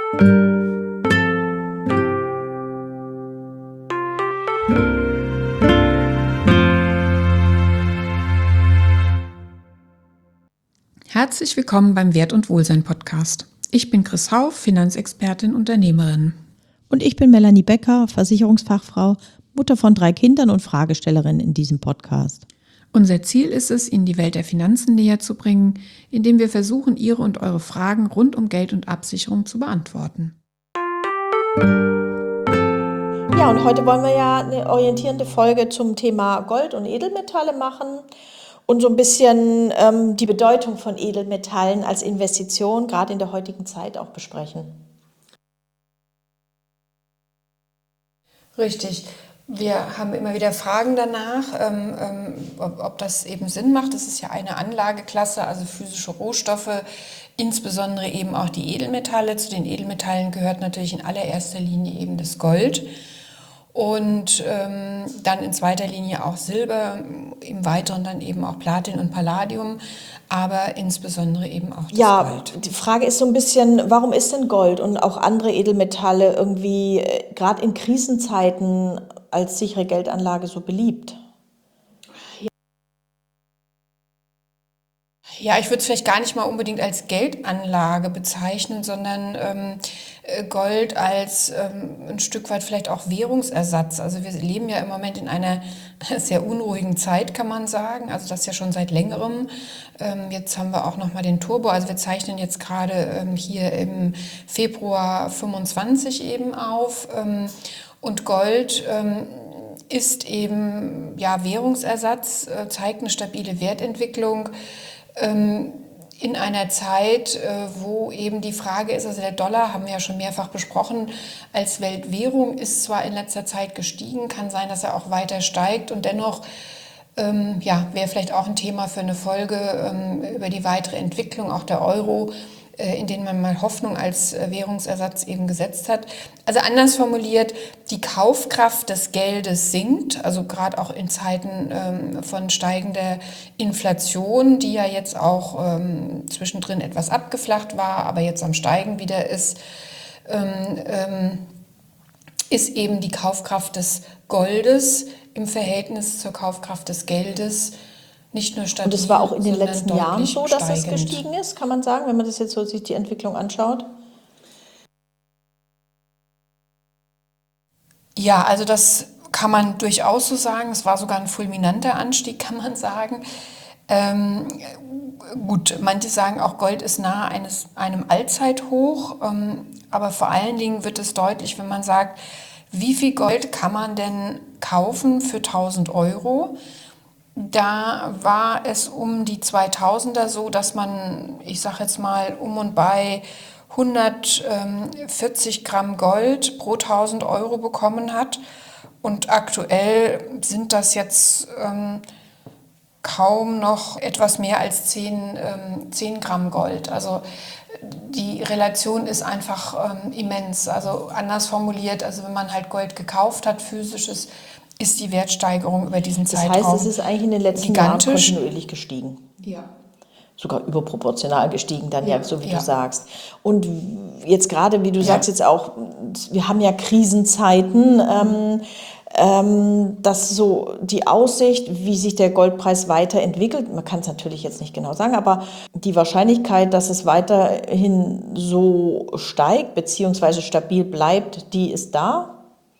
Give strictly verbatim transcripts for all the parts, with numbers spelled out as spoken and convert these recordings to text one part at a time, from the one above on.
Herzlich willkommen beim Wert und Wohlsein Podcast. Ich bin Chris Hauff, Finanzexpertin, Unternehmerin. Und ich bin Melanie Becker, Versicherungsfachfrau, Mutter von drei Kindern und Fragestellerin in diesem Podcast. Unser Ziel ist es, Ihnen die Welt der Finanzen näher zu bringen, indem wir versuchen, Ihre und eure Fragen rund um Geld und Absicherung zu beantworten. Ja, und heute wollen wir ja eine orientierende Folge zum Thema Gold und Edelmetalle machen und so ein bisschen ähm, die Bedeutung von Edelmetallen als Investition, gerade in der heutigen Zeit, auch besprechen. Richtig. Wir haben immer wieder Fragen danach, ähm, ähm, ob, ob das eben Sinn macht. Das ist ja eine Anlageklasse, also physische Rohstoffe, insbesondere eben auch die Edelmetalle. Zu den Edelmetallen gehört natürlich in allererster Linie eben das Gold und ähm, dann in zweiter Linie auch Silber, im Weiteren dann eben auch Platin und Palladium, aber insbesondere eben auch das ja, Gold. Die Frage ist so ein bisschen, warum ist denn Gold und auch andere Edelmetalle irgendwie äh, gerade in Krisenzeiten als sichere Geldanlage so beliebt? Ja, ich würde es vielleicht gar nicht mal unbedingt als Geldanlage bezeichnen, sondern ähm, Gold als ähm, ein Stück weit vielleicht auch Währungsersatz. Also wir leben ja im Moment in einer sehr unruhigen Zeit, kann man sagen. Also das ja schon seit längerem. Ähm, jetzt haben wir auch nochmal den Turbo. Also wir zeichnen jetzt gerade ähm, hier im Februar fünfundzwanzig eben auf. Ähm, und Gold ähm, ist eben ja Währungsersatz, äh, zeigt eine stabile Wertentwicklung in einer Zeit, wo eben die Frage ist, also der Dollar, haben wir ja schon mehrfach besprochen, als Weltwährung ist zwar in letzter Zeit gestiegen, kann sein, dass er auch weiter steigt und dennoch ähm, ja, wäre vielleicht auch ein Thema für eine Folge ähm, über die weitere Entwicklung, auch der Euro, in denen man mal Hoffnung als Währungsersatz eben gesetzt hat. Also anders formuliert, die Kaufkraft des Geldes sinkt, also gerade auch in Zeiten ähm, von steigender Inflation, die ja jetzt auch ähm, zwischendrin etwas abgeflacht war, aber jetzt am Steigen wieder ist, ähm, ähm, ist eben die Kaufkraft des Goldes im Verhältnis zur Kaufkraft des Geldes nicht nur stabil, und es war auch in den sondern letzten Jahren so, dass steigend. es gestiegen ist, kann man sagen, wenn man das jetzt so sich die Entwicklung anschaut? Ja, also das kann man durchaus so sagen. Es war sogar ein fulminanter Anstieg, kann man sagen. Ähm, gut, manche sagen auch, Gold ist nahe eines, einem Allzeithoch, ähm, aber vor allen Dingen wird es deutlich, wenn man sagt, wie viel Gold kann man denn kaufen für tausend Euro? Da war es um die zweitausender so, dass man, ich sage jetzt mal, um und bei hundertvierzig Gramm Gold pro tausend Euro bekommen hat. Und aktuell sind das jetzt ähm, kaum noch etwas mehr als zehn, ähm, zehn Gramm Gold. Also die Relation ist einfach ähm, immens. Also anders formuliert, also wenn man halt Gold gekauft hat, physisches, ist die Wertsteigerung über diesen Das Zeitraum heißt, es ist eigentlich in den letzten gigantisch. Jahren kontinuierlich gestiegen. Ja. Sogar überproportional gestiegen, dann ja, Ja, so wie ja. du sagst. Und jetzt gerade, wie du Ja. sagst, jetzt auch, wir haben ja Krisenzeiten, ähm, ähm, dass so die Aussicht, wie sich der Goldpreis weiterentwickelt, man kann es natürlich jetzt nicht genau sagen, aber die Wahrscheinlichkeit, dass es weiterhin so steigt, beziehungsweise stabil bleibt, die ist da.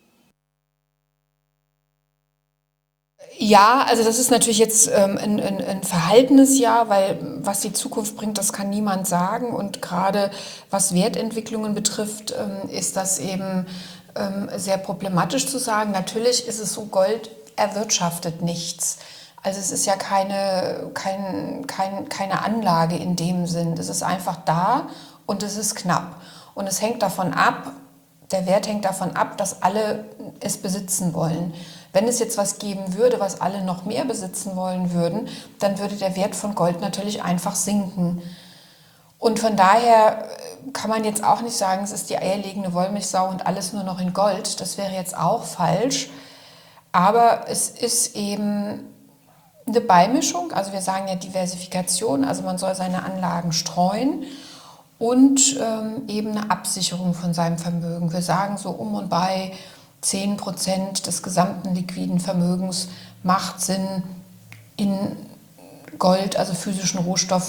Ja, also das ist natürlich jetzt ähm, ein, ein, ein verhaltenes Jahr, weil was die Zukunft bringt, das kann niemand sagen. Und gerade was Wertentwicklungen betrifft, ähm, ist das eben ähm, sehr problematisch zu sagen. Natürlich ist es so, Gold erwirtschaftet nichts. Also es ist ja keine, kein, kein, keine Anlage in dem Sinn. Es ist einfach da und es ist knapp. Und es hängt davon ab, der Wert hängt davon ab, dass alle es besitzen wollen. Wenn es jetzt was geben würde, was alle noch mehr besitzen wollen würden, dann würde der Wert von Gold natürlich einfach sinken. Und von daher kann man jetzt auch nicht sagen, es ist die eierlegende Wollmilchsau und alles nur noch in Gold. Das wäre jetzt auch falsch. Aber es ist eben eine Beimischung. Also wir sagen ja Diversifikation, also man soll seine Anlagen streuen. und ähm, eben eine Absicherung von seinem Vermögen. Wir sagen so um und bei zehn Prozent des gesamten liquiden Vermögens macht Sinn in Gold, also physischen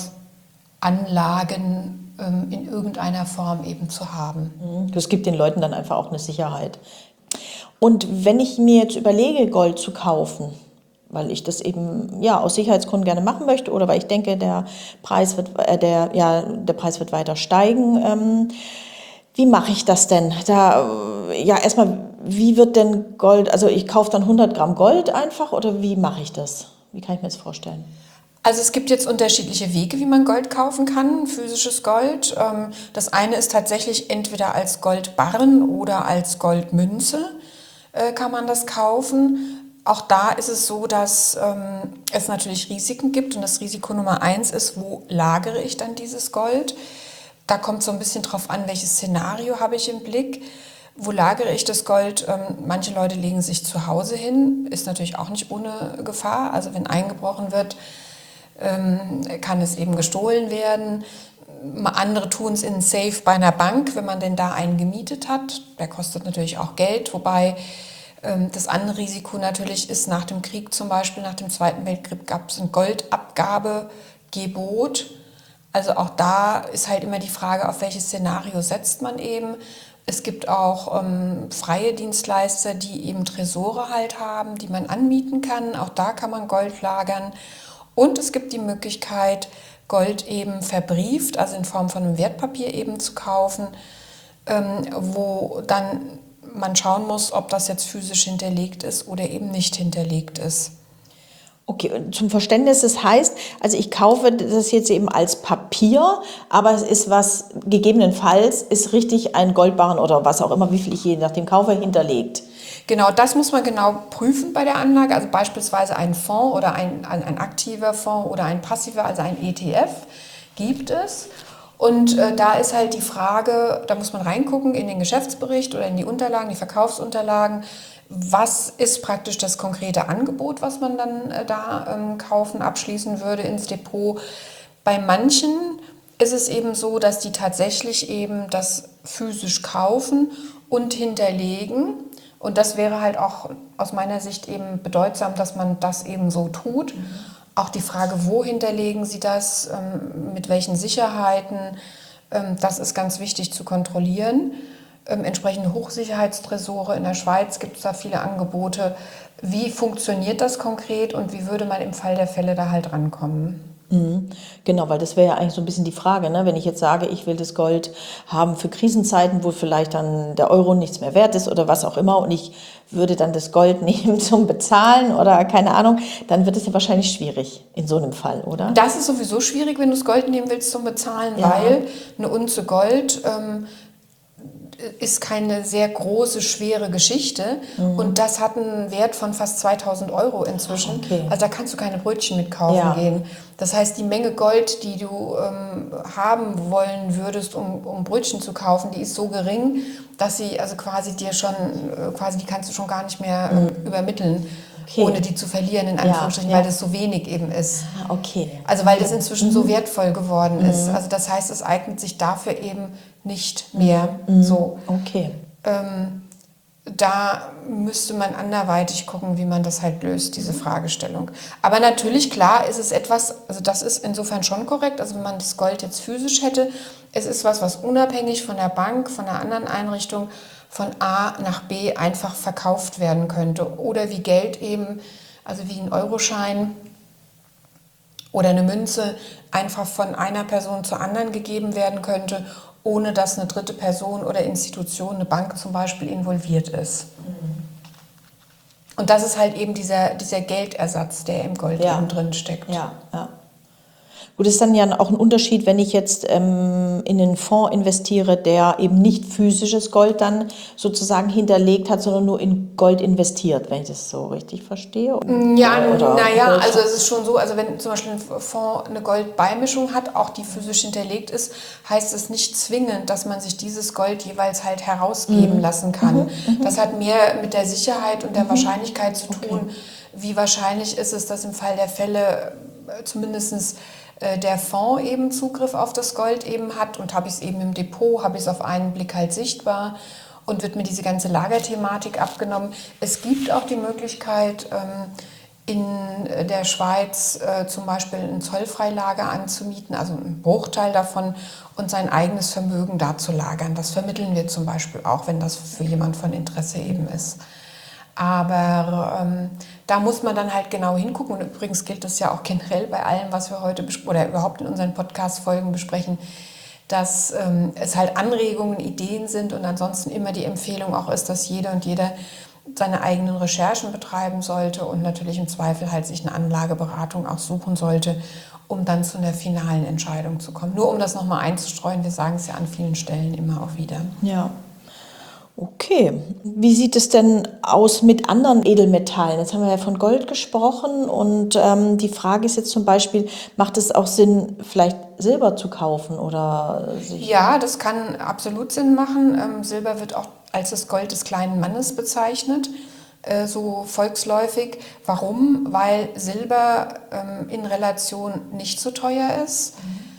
Rohstoffanlagen ähm, in irgendeiner Form eben zu haben. Das gibt den Leuten dann einfach auch eine Sicherheit. Und wenn ich mir jetzt überlege, Gold zu kaufen, weil ich das eben ja aus Sicherheitsgründen gerne machen möchte oder weil ich denke, der Preis wird, äh, der, ja, der Preis wird weiter steigen, ähm, wie mache ich das denn? Da, äh, ja, erstmal, wie wird denn Gold, also ich kaufe dann hundert Gramm Gold einfach oder wie mache ich das? Wie kann ich mir das vorstellen? Also es gibt jetzt unterschiedliche Wege, wie man Gold kaufen kann, physisches Gold. Ähm, Das eine ist tatsächlich entweder als Goldbarren oder als Goldmünze äh, kann man das kaufen. Auch da ist es so, dass ähm, es natürlich Risiken gibt und das Risiko Nummer eins ist, wo lagere ich dann dieses Gold? Da kommt so ein bisschen drauf an, welches Szenario habe ich im Blick. Wo lagere ich das Gold? Ähm, manche Leute legen sich zu Hause hin, ist natürlich auch nicht ohne Gefahr. Also wenn eingebrochen wird, ähm, kann es eben gestohlen werden. Andere tun es in einen Safe bei einer Bank, wenn man denn da einen gemietet hat. Der kostet natürlich auch Geld, wobei ähm, das andere Risiko natürlich ist, nach dem Krieg zum Beispiel, nach dem Zweiten Weltkrieg gab es ein Goldabgabegebot. Also auch da ist halt immer die Frage, auf welches Szenario setzt man eben. Es gibt auch ähm, freie Dienstleister, die eben Tresore halt haben, die man anmieten kann. Auch da kann man Gold lagern. Und es gibt die Möglichkeit, Gold eben verbrieft, also in Form von einem Wertpapier eben zu kaufen, ähm, wo dann man schauen muss, ob das jetzt physisch hinterlegt ist oder eben nicht hinterlegt ist. Okay, und zum Verständnis, das heißt, also ich kaufe das jetzt eben als Papier, aber es ist was, gegebenenfalls ist richtig ein Goldbarren oder was auch immer, wie viel ich je nach dem kaufe, hinterlegt. Genau, das muss man genau prüfen bei der Anlage, also beispielsweise ein Fonds oder ein, ein, ein aktiver Fonds oder ein passiver, also ein E T F gibt es. Und äh, da ist halt die Frage, da muss man reingucken in den Geschäftsbericht oder in die Unterlagen, die Verkaufsunterlagen, was ist praktisch das konkrete Angebot, was man dann äh, da ähm, kaufen, abschließen würde ins Depot. Bei manchen ist es eben so, dass die tatsächlich eben das physisch kaufen und hinterlegen. Und das wäre halt auch aus meiner Sicht eben bedeutsam, dass man das eben so tut. Mhm. Auch die Frage, wo hinterlegen Sie das, ähm, mit welchen Sicherheiten, ähm, das ist ganz wichtig zu kontrollieren. Ähm, entsprechende Hochsicherheitstresore in der Schweiz gibt es da viele Angebote. Wie funktioniert das konkret und wie würde man im Fall der Fälle da halt rankommen? Mhm. Genau, weil das wäre ja eigentlich so ein bisschen die Frage, ne? Wenn ich jetzt sage, ich will das Gold haben für Krisenzeiten, wo vielleicht dann der Euro nichts mehr wert ist oder was auch immer und ich würde dann das Gold nehmen zum Bezahlen oder keine Ahnung, dann wird es ja wahrscheinlich schwierig in so einem Fall, oder? Das ist sowieso schwierig, wenn du das Gold nehmen willst zum Bezahlen, Ja. weil eine Unze Gold ähm, ist keine sehr große, schwere Geschichte. Mhm. Und das hat einen Wert von fast zweitausend Euro inzwischen. Okay. Also da kannst du keine Brötchen mitkaufen ja. gehen. Das heißt, die Menge Gold, die du ähm, haben wollen würdest, um, um Brötchen zu kaufen, die ist so gering, dass sie also quasi dir schon, äh, quasi die kannst du schon gar nicht mehr äh, mhm. übermitteln. Okay. Ohne die zu verlieren, in Anführungsstrichen, ja, ja. weil das so wenig eben ist. Okay. Also weil das inzwischen mhm. so wertvoll geworden mhm. ist. Also das heißt, es eignet sich dafür eben nicht mehr mhm. so. Okay. Ähm, da müsste man anderweitig gucken, wie man das halt löst, diese Fragestellung. Aber natürlich, klar, ist es etwas, also das ist insofern schon korrekt, also wenn man das Gold jetzt physisch hätte, es ist was, was unabhängig von der Bank, von einer anderen Einrichtung, von A nach B einfach verkauft werden könnte. Oder wie Geld eben, also wie ein Euroschein oder eine Münze, einfach von einer Person zur anderen gegeben werden könnte, ohne dass eine dritte Person oder Institution, eine Bank zum Beispiel, involviert ist. Mhm. Und das ist halt eben dieser, dieser Geldersatz, der im Gold ja. eben drin steckt. Ja, ja. Gut, das ist dann ja auch ein Unterschied, wenn ich jetzt ähm, in einen Fonds investiere, der eben nicht physisches Gold dann sozusagen hinterlegt hat, sondern nur in Gold investiert, wenn ich das so richtig verstehe. Ja, naja, also es ist schon so, also wenn zum Beispiel ein Fonds eine Goldbeimischung hat, auch die physisch hinterlegt ist, heißt es nicht zwingend, dass man sich dieses Gold jeweils halt herausgeben mhm. lassen kann. Mhm. Das hat mehr mit der Sicherheit und der mhm. Wahrscheinlichkeit zu tun. Okay. Wie wahrscheinlich ist es, dass im Fall der Fälle zumindest äh, der Fonds eben Zugriff auf das Gold eben hat und habe ich es eben im Depot, habe ich es auf einen Blick halt sichtbar und wird mir diese ganze Lagerthematik abgenommen. Es gibt auch die Möglichkeit, ähm, in der Schweiz äh, zum Beispiel ein Zollfreilager anzumieten, also einen Bruchteil davon und sein eigenes Vermögen da zu lagern. Das vermitteln wir zum Beispiel auch, wenn das für jemand von Interesse eben ist. Aber ähm, da muss man dann halt genau hingucken. Und übrigens gilt das ja auch generell bei allem, was wir heute besp- oder überhaupt in unseren Podcast-Folgen besprechen, dass ähm, es halt Anregungen, Ideen sind und ansonsten immer die Empfehlung auch ist, dass jeder und jeder seine eigenen Recherchen betreiben sollte und natürlich im Zweifel halt sich eine Anlageberatung auch suchen sollte, um dann zu einer finalen Entscheidung zu kommen. Nur um das nochmal einzustreuen, wir sagen es ja an vielen Stellen immer auch wieder. Ja. Okay, wie sieht es denn aus mit anderen Edelmetallen? Jetzt haben wir ja von Gold gesprochen und ähm, die Frage ist jetzt zum Beispiel, macht es auch Sinn, vielleicht Silber zu kaufen oder sich? Ja, das kann absolut Sinn machen. Ähm, Silber wird auch als das Gold des kleinen Mannes bezeichnet, äh, so volksläufig. Warum? Weil Silber ähm, in Relation nicht so teuer ist.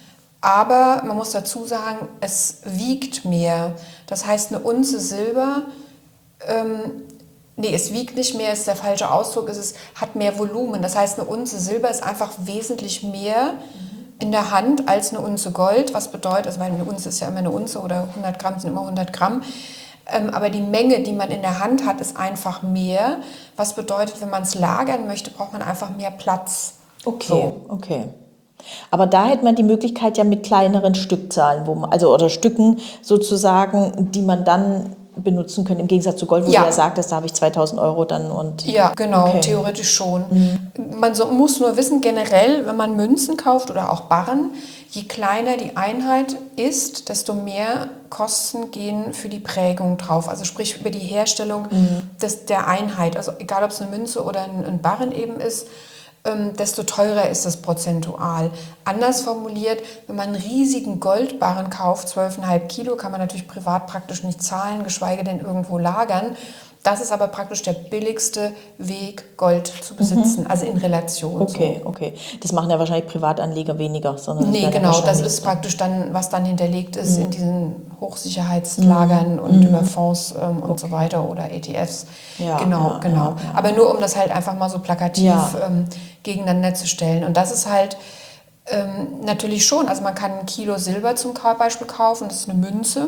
Aber man muss dazu sagen, es wiegt mehr. Das heißt, eine Unze Silber, ähm, nee, es wiegt nicht mehr, ist der falsche Ausdruck, es ist, hat mehr Volumen. Das heißt, eine Unze Silber ist einfach wesentlich mehr in der Hand als eine Unze Gold. Was bedeutet, also eine Unze ist ja immer eine Unze oder hundert Gramm sind immer hundert Gramm. Ähm, aber die Menge, die man in der Hand hat, ist einfach mehr. Was bedeutet, wenn man es lagern möchte, braucht man einfach mehr Platz. Okay, So. okay. Aber da hätte man die Möglichkeit ja mit kleineren Stückzahlen, wo man, also oder Stücken sozusagen, die man dann benutzen können, im Gegensatz zu Gold, wo Ja. du ja sagtest, da habe ich zweitausend Euro dann und... Ja, genau, Okay. theoretisch schon. Man so, muss nur wissen, generell, wenn man Münzen kauft oder auch Barren, je kleiner die Einheit ist, desto mehr Kosten gehen für die Prägung drauf. Also sprich über die Herstellung des, der Einheit. Also egal, ob es eine Münze oder ein, ein Barren eben ist, ähm, desto teurer ist das prozentual. Anders formuliert, wenn man einen riesigen Goldbarren kauft, zwölf Komma fünf Kilo, kann man natürlich privat praktisch nicht zahlen, geschweige denn irgendwo lagern. Das ist aber praktisch der billigste Weg, Gold zu besitzen, also in Relation. Okay, okay. Das machen ja wahrscheinlich Privatanleger weniger, sondern das Nee, wäre genau, das wahrscheinlich- ist praktisch dann, was dann hinterlegt ist in diesen Hochsicherheitslagern und über Fonds ähm, und so weiter oder E T Fs. Ja, genau, ja, genau. ja, ja. Aber nur um das halt einfach mal so plakativ Ja. ähm, gegeneinander zu stellen. Und das ist halt ähm, natürlich schon, also man kann ein Kilo Silber zum Ka- Beispiel kaufen, das ist eine Münze,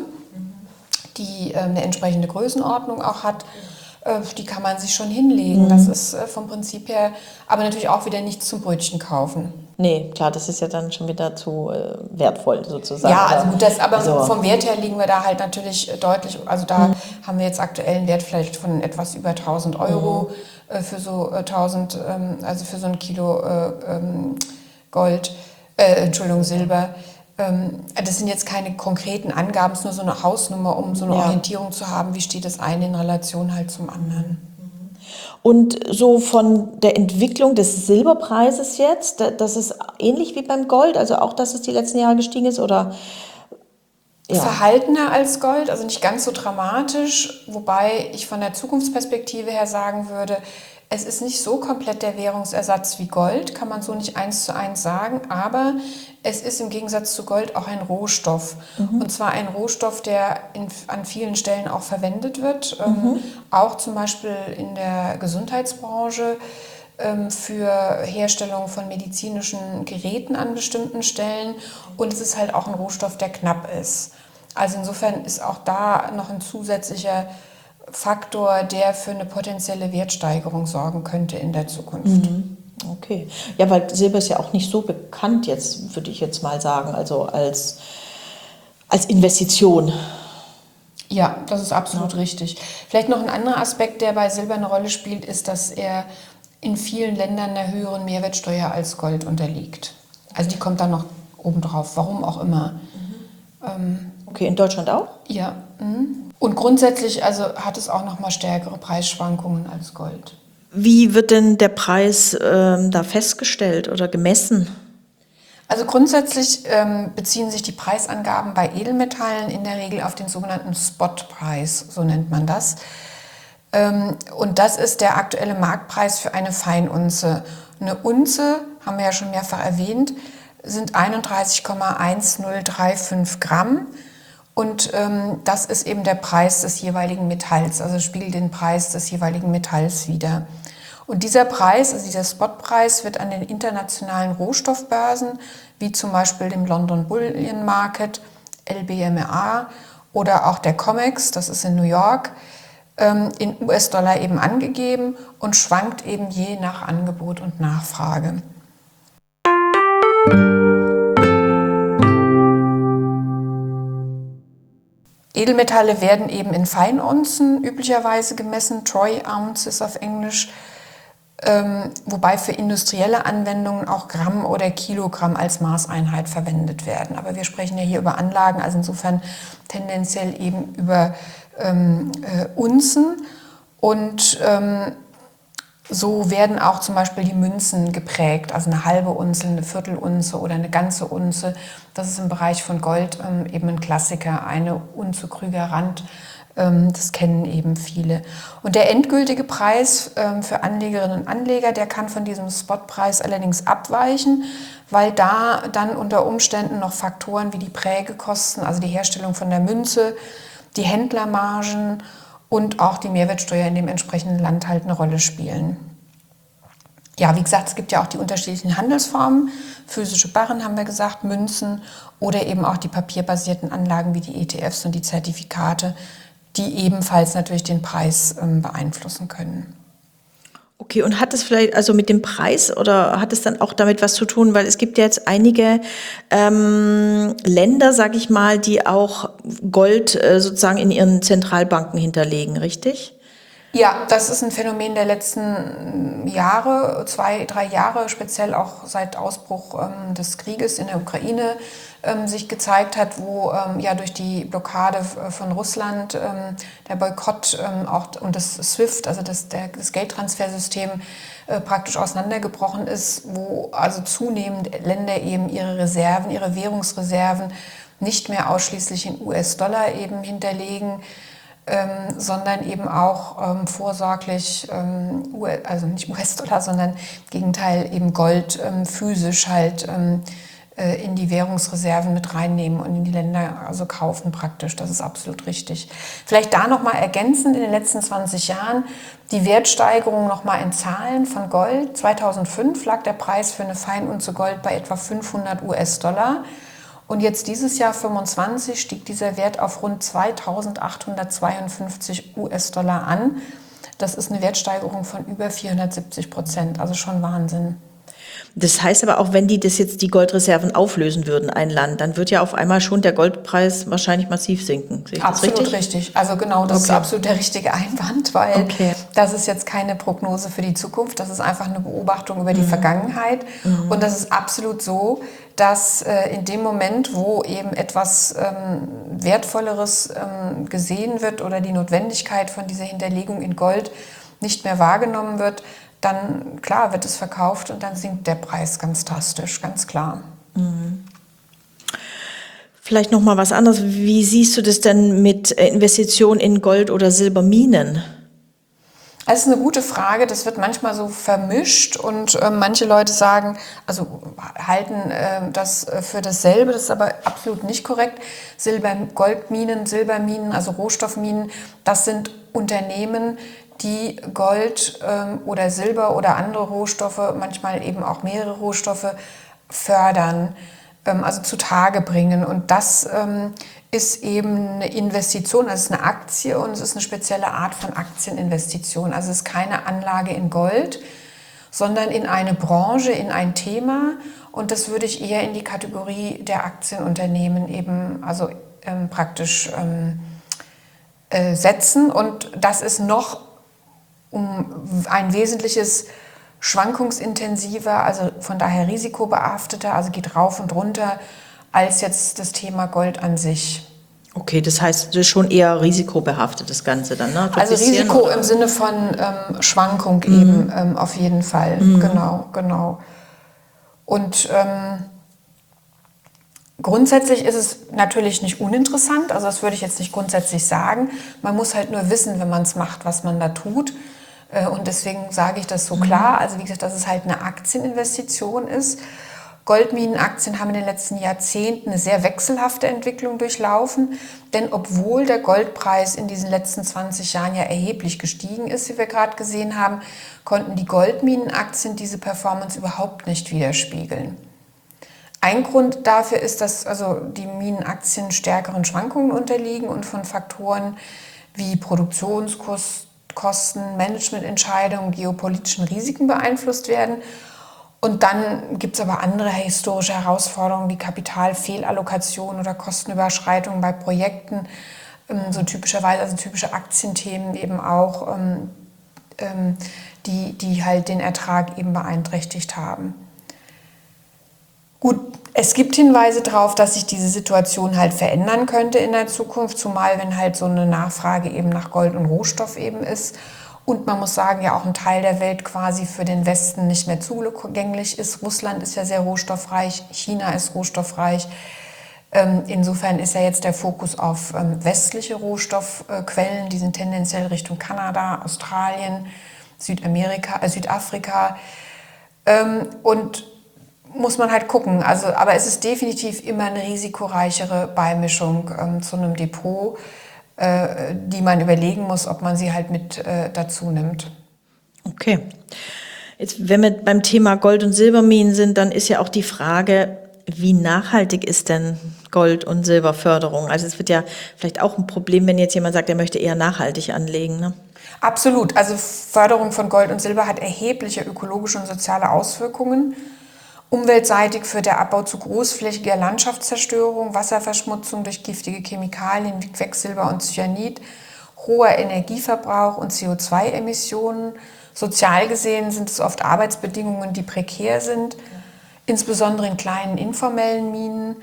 die äh, eine entsprechende Größenordnung auch hat. Äh, die kann man sich schon hinlegen. Das ist äh, vom Prinzip her, aber natürlich auch wieder nichts zum Brötchen kaufen. Nee, klar, das ist ja dann schon wieder zu äh, wertvoll sozusagen. Ja, also gut, das, aber Also- vom Wert her liegen wir da halt natürlich äh, deutlich, also da haben wir jetzt aktuell einen Wert vielleicht von etwas über tausend Euro äh, für so äh, tausend, ähm, also für so ein Kilo äh, ähm, Gold, äh, Entschuldigung, Silber. Ähm, das sind jetzt keine konkreten Angaben, es ist nur so eine Hausnummer, um so eine Ja. Orientierung zu haben, wie steht das eine in Relation halt zum anderen. Und so von der Entwicklung des Silberpreises jetzt, da- das ist ähnlich wie beim Gold, also auch, dass es die letzten Jahre gestiegen ist oder? Ja. Verhaltener als Gold, also nicht ganz so dramatisch, wobei ich von der Zukunftsperspektive her sagen würde, es ist nicht so komplett der Währungsersatz wie Gold, kann man so nicht eins zu eins sagen, aber es ist im Gegensatz zu Gold auch ein Rohstoff. Und zwar ein Rohstoff, der in, an vielen Stellen auch verwendet wird, ähm, auch zum Beispiel in der Gesundheitsbranche, ähm, für Herstellung von medizinischen Geräten an bestimmten Stellen. Und es ist halt auch ein Rohstoff, der knapp ist. Also insofern ist auch da noch ein zusätzlicher Faktor, der für eine potenzielle Wertsteigerung sorgen könnte in der Zukunft. Okay. Ja, weil Silber ist ja auch nicht so bekannt jetzt, würde ich jetzt mal sagen, also als, als Investition. Ja, das ist absolut richtig. Vielleicht noch ein anderer Aspekt, der bei Silber eine Rolle spielt, ist, dass er in vielen Ländern einer höheren Mehrwertsteuer als Gold unterliegt. Also die kommt dann noch obendrauf, warum auch immer. Ähm, Okay, in Deutschland auch? ja. mhm. Und grundsätzlich also hat es auch noch mal stärkere Preisschwankungen als Gold. Wie wird denn der Preis ähm, da festgestellt oder gemessen? Also grundsätzlich ähm, beziehen sich die Preisangaben bei Edelmetallen in der Regel auf den sogenannten Spotpreis, so nennt man das. Ähm, und das ist der aktuelle Marktpreis für eine Feinunze. Eine Unze, haben wir ja schon mehrfach erwähnt, sind einunddreißig Komma eintausendfünfhundertfünfunddreißig Gramm. Und ähm, das ist eben der Preis des jeweiligen Metalls, also spiegelt den Preis des jeweiligen Metalls wider. Und dieser Preis, also dieser Spotpreis, wird an den internationalen Rohstoffbörsen, wie zum Beispiel dem London Bullion Market, L B M A oder auch der COMEX, das ist in New York, ähm, in U S-Dollar eben angegeben und schwankt eben je nach Angebot und Nachfrage. Edelmetalle werden eben in Feinunzen üblicherweise gemessen, Troy Ounces auf Englisch, ähm, wobei für industrielle Anwendungen auch Gramm oder Kilogramm als Maßeinheit verwendet werden. Aber wir sprechen ja hier über Anlagen, also insofern tendenziell eben über ähm, äh, Unzen. Und ähm, so werden auch zum Beispiel die Münzen geprägt, also eine halbe Unze, eine Viertelunze oder eine ganze Unze. Das ist im Bereich von Gold ähm, eben ein Klassiker, eine Unze Krüger Rand. Ähm, das kennen eben viele. Und der endgültige Preis ähm, für Anlegerinnen und Anleger, der kann von diesem Spotpreis allerdings abweichen, weil da dann unter Umständen noch Faktoren wie die Prägekosten, also die Herstellung von der Münze, die Händlermargen und auch die Mehrwertsteuer in dem entsprechenden Land halt eine Rolle spielen. Ja, wie gesagt, es gibt ja auch die unterschiedlichen Handelsformen. Physische Barren haben wir gesagt, Münzen oder eben auch die papierbasierten Anlagen wie die E T Fs und die Zertifikate, die ebenfalls natürlich den Preis ähm, beeinflussen können. Okay, und hat es vielleicht also mit dem Preis oder hat es dann auch damit was zu tun? Weil es gibt ja jetzt einige ähm, Länder, sag ich mal, die auch Gold äh, sozusagen in ihren Zentralbanken hinterlegen, richtig? Ja, das ist ein Phänomen der letzten Jahre, zwei, drei Jahre, speziell auch seit Ausbruch ähm, des Krieges in der Ukraine ähm, sich gezeigt hat, wo ähm, ja durch die Blockade von Russland ähm, der Boykott ähm, auch und das SWIFT, also das, der, das Geldtransfersystem äh, praktisch auseinandergebrochen ist, wo also zunehmend Länder eben ihre Reserven, ihre Währungsreserven nicht mehr ausschließlich in U S-Dollar eben hinterlegen, Ähm, sondern eben auch ähm, vorsorglich, ähm, also nicht U S-Dollar, sondern im Gegenteil eben Gold ähm, physisch halt ähm, äh, in die Währungsreserven mit reinnehmen und in die Länder also kaufen praktisch. Das ist absolut richtig. Vielleicht da nochmal ergänzend in den letzten zwanzig Jahren die Wertsteigerung nochmal in Zahlen von Gold. zweitausendfünf lag der Preis für eine Feinunze Gold bei etwa fünfhundert U S-Dollar. Und jetzt dieses Jahr fünfundzwanzig stieg dieser Wert auf rund zweitausendachthundertzweiundfünfzig U S-Dollar an. Das ist eine Wertsteigerung von über vierhundertsiebzig Prozent, also schon Wahnsinn. Das heißt aber auch, wenn die das jetzt die Goldreserven auflösen würden, ein Land, dann wird ja auf einmal schon der Goldpreis wahrscheinlich massiv sinken. Sehe ich das absolut richtig? richtig. Also genau, das okay. ist absolut der richtige Einwand, weil okay. das ist jetzt keine Prognose für die Zukunft, das ist einfach eine Beobachtung über die mhm. Vergangenheit. Mhm. Und das ist absolut so, dass äh, in dem Moment, wo eben etwas ähm, Wertvolleres ähm, gesehen wird oder die Notwendigkeit von dieser Hinterlegung in Gold nicht mehr wahrgenommen wird, dann, klar, wird es verkauft und dann sinkt der Preis ganz drastisch, ganz klar. Mhm. Vielleicht noch mal was anderes. Wie siehst du das denn mit Investitionen in Gold- oder Silberminen? Das ist eine gute Frage. Das wird manchmal so vermischt und äh, manche Leute sagen, also halten äh, das für dasselbe. Das ist aber absolut nicht korrekt. Silber, Goldminen, Silberminen, also Rohstoffminen, das sind Unternehmen, die Gold ähm, oder Silber oder andere Rohstoffe, manchmal eben auch mehrere Rohstoffe fördern, ähm, also zutage bringen. Und das ähm, ist eben eine Investition, also es ist eine Aktie und es ist eine spezielle Art von Aktieninvestition. Also es ist keine Anlage in Gold, sondern in eine Branche, in ein Thema. Und das würde ich eher in die Kategorie der Aktienunternehmen eben, also ähm, praktisch ähm, äh, setzen. Und das ist noch um ein wesentliches schwankungsintensiver, also von daher risikobehafteter, also geht rauf und runter, als jetzt das Thema Gold an sich. Okay, das heißt, das ist schon eher risikobehaftet, das Ganze dann, ne? Also Risiko oder? Im Sinne von ähm, Schwankung mhm. eben ähm, auf jeden Fall, mhm. genau, genau. Und ähm, grundsätzlich ist es natürlich nicht uninteressant, also das würde ich jetzt nicht grundsätzlich sagen. Man muss halt nur wissen, wenn man es macht, was man da tut. Und deswegen sage ich das so klar. Also wie gesagt, dass es halt eine Aktieninvestition ist. Goldminenaktien haben in den letzten Jahrzehnten eine sehr wechselhafte Entwicklung durchlaufen, denn obwohl der Goldpreis in diesen letzten zwanzig Jahren ja erheblich gestiegen ist, wie wir gerade gesehen haben, konnten die Goldminenaktien diese Performance überhaupt nicht widerspiegeln. Ein Grund dafür ist, dass also die Minenaktien stärkeren Schwankungen unterliegen und von Faktoren wie Produktionskosten, Managemententscheidungen, geopolitischen Risiken beeinflusst werden. Und dann gibt es aber andere historische Herausforderungen wie Kapitalfehlallokation oder Kostenüberschreitungen bei Projekten, so typischerweise, also typische Aktienthemen eben auch, die, die halt den Ertrag eben beeinträchtigt haben. Gut, es gibt Hinweise darauf, dass sich diese Situation halt verändern könnte in der Zukunft, zumal wenn halt so eine Nachfrage eben nach Gold und Rohstoff eben ist. Und man muss sagen, ja auch ein Teil der Welt quasi für den Westen nicht mehr zugänglich ist. Russland ist ja sehr rohstoffreich, China ist rohstoffreich. Insofern ist ja jetzt der Fokus auf westliche Rohstoffquellen, die sind tendenziell Richtung Kanada, Australien, Südamerika, äh, Südafrika. Und muss man halt gucken. Also, aber es ist definitiv immer eine risikoreichere Beimischung zu einem Depot, die man überlegen muss, ob man sie halt mit äh, dazu nimmt. Okay. Jetzt, wenn wir beim Thema Gold- und Silberminen sind, dann ist ja auch die Frage, wie nachhaltig ist denn Gold- und Silberförderung? Also es wird ja vielleicht auch ein Problem, wenn jetzt jemand sagt, er möchte eher nachhaltig anlegen, ne? Absolut. Also Förderung von Gold und Silber hat erhebliche ökologische und soziale Auswirkungen. Umweltseitig führt der Abbau zu großflächiger Landschaftszerstörung, Wasserverschmutzung durch giftige Chemikalien wie Quecksilber und Cyanid, hoher Energieverbrauch und C O zwei Emissionen. Sozial gesehen sind es oft Arbeitsbedingungen, die prekär sind, insbesondere in kleinen informellen Minen,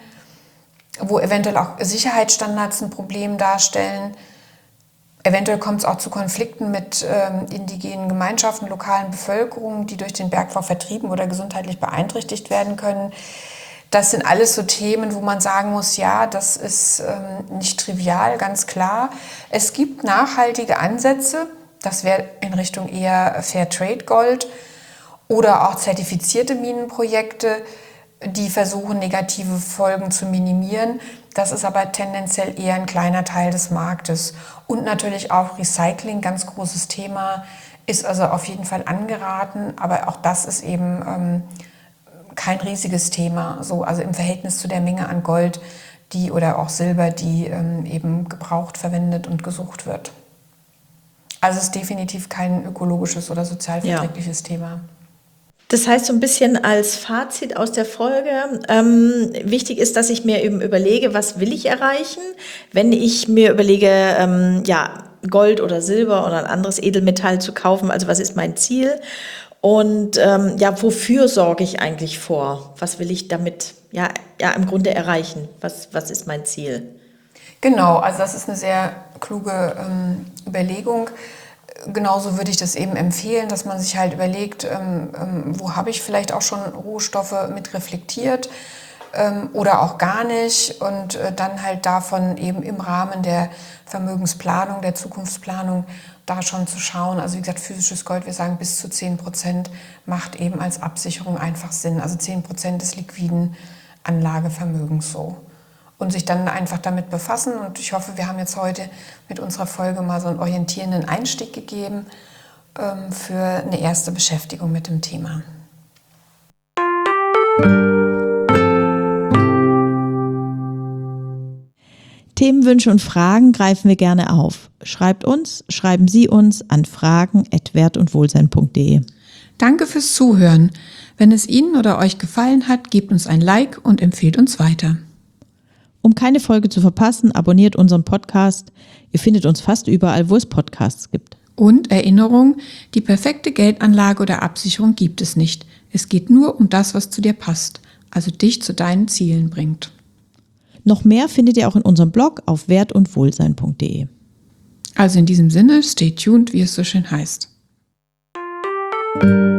wo eventuell auch Sicherheitsstandards ein Problem darstellen. Eventuell kommt es auch zu Konflikten mit ähm, indigenen Gemeinschaften, lokalen Bevölkerungen, die durch den Bergbau vertrieben oder gesundheitlich beeinträchtigt werden können. Das sind alles so Themen, wo man sagen muss, ja, das ist ähm, nicht trivial, ganz klar. Es gibt nachhaltige Ansätze, das wäre in Richtung eher Fairtrade Gold oder auch zertifizierte Minenprojekte, die versuchen, negative Folgen zu minimieren. Das ist aber tendenziell eher ein kleiner Teil des Marktes. Und natürlich auch Recycling, ganz großes Thema, ist also auf jeden Fall angeraten. Aber auch das ist eben ähm, kein riesiges Thema. So, also im Verhältnis zu der Menge an Gold, die oder auch Silber, die ähm, eben gebraucht, verwendet und gesucht wird. Also es ist definitiv kein ökologisches oder sozial verträgliches ja. Thema. Das heißt so ein bisschen als Fazit aus der Folge, ähm, wichtig ist, dass ich mir eben überlege, was will ich erreichen, wenn ich mir überlege, ähm, ja, Gold oder Silber oder ein anderes Edelmetall zu kaufen, also was ist mein Ziel und ähm, ja, wofür sorge ich eigentlich vor, was will ich damit ja, ja im Grunde erreichen, was, was ist mein Ziel? Genau, also das ist eine sehr kluge ähm, Überlegung. Genauso würde ich das eben empfehlen, dass man sich halt überlegt, ähm, ähm, wo habe ich vielleicht auch schon Rohstoffe mit reflektiert ähm, oder auch gar nicht und äh, dann halt davon eben im Rahmen der Vermögensplanung, der Zukunftsplanung da schon zu schauen. Also wie gesagt, physisches Gold, wir sagen bis zu zehn Prozent macht eben als Absicherung einfach Sinn. Also zehn Prozent des liquiden Anlagevermögens so. Und sich dann einfach damit befassen. Und ich hoffe, wir haben jetzt heute mit unserer Folge mal so einen orientierenden Einstieg gegeben ähm, für eine erste Beschäftigung mit dem Thema. Themenwünsche und Fragen greifen wir gerne auf. Schreibt uns, schreiben Sie uns an fragen at wert und wohlsein punkt de. Danke fürs Zuhören. Wenn es Ihnen oder euch gefallen hat, gebt uns ein Like und empfehlt uns weiter. Um keine Folge zu verpassen, abonniert unseren Podcast. Ihr findet uns fast überall, wo es Podcasts gibt. Und Erinnerung, die perfekte Geldanlage oder Absicherung gibt es nicht. Es geht nur um das, was zu dir passt, also dich zu deinen Zielen bringt. Noch mehr findet ihr auch in unserem Blog auf wert und wohlsein punkt de. Also in diesem Sinne, stay tuned, wie es so schön heißt.